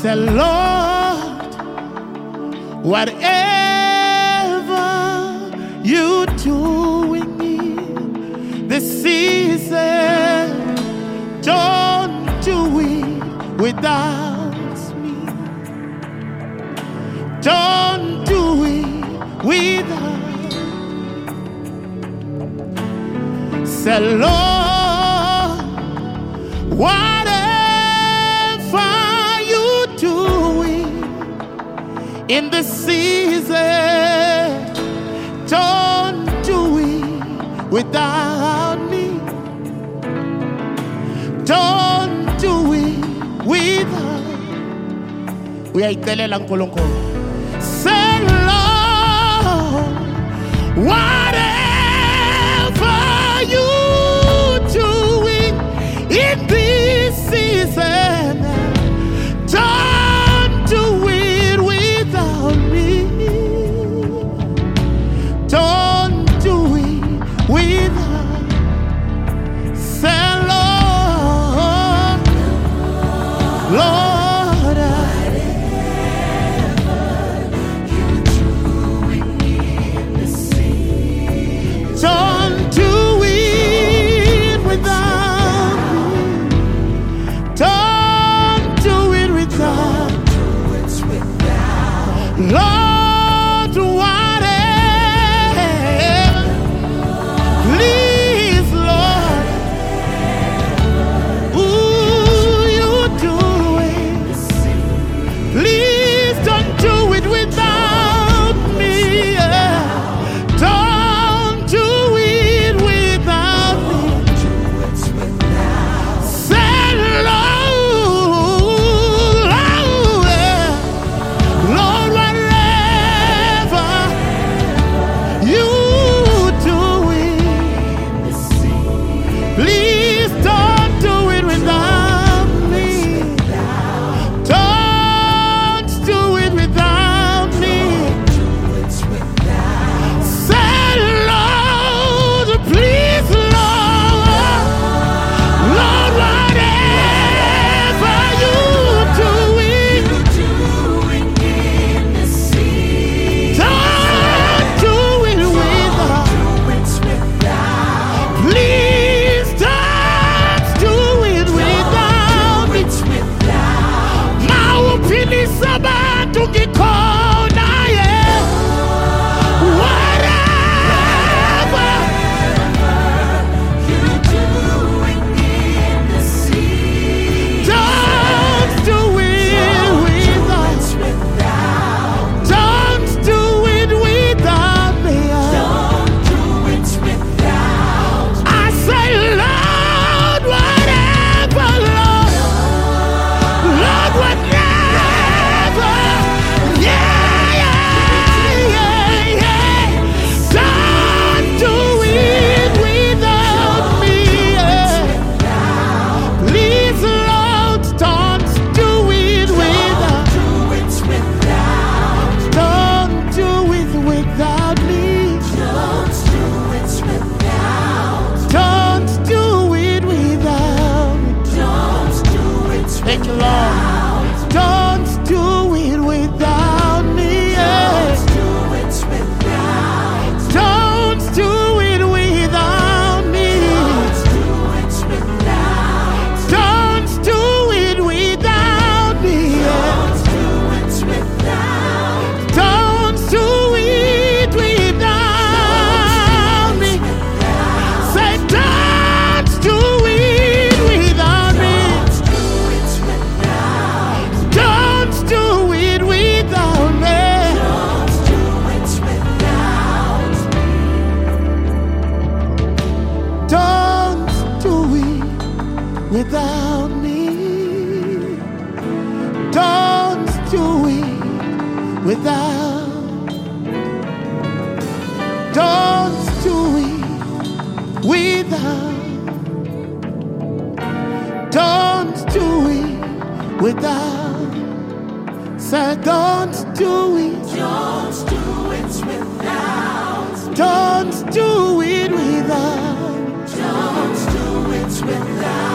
Say, Lord, whatever you're doing in this season, don't do it without me. Don't do it without. Say, Lord, whatever you're doing in this season, don't do it without me. Don't do it without. Uyayitelela uNkulunkulu. Say, Lord, whatever you're doing in this season, don't do it without me. Don't do it without. Say, Lord, Lord, don't do it without me. Don't do it without. Lord, whatever, please, Lord, ooh, you do it. Please don't do it without me. Don't do it without me. Say, Lord, Lord, whatever you do it, please don't do it without me. Don't do it without me. Say, Lord, please, Lord, Lord, whatever you doing, don't do it without. Please don't do it without me. Mawuphili sabantu ngikhona, yeah. Whatever don't do it without. Don't do it without me. I say, Lord, whatever, Lord, Lord, whatever, yeah, yeah, yeah, yeah. Don't do it without me. Yeah. Please, Lord, don't do it without. Don't do it without me. Don't do it without me. Thank you, Lord. Don't do it without me. Yeah. Don't do it without me. Don't do it without me. Yeah. Don't do it without me. Say, don't do it without me. Don't do it without me. Don't do it without me. Don't do it without. Don't do it without. Don't do it without. Say, don't do it. Don't do it without. Don't do it without. Don't do it without.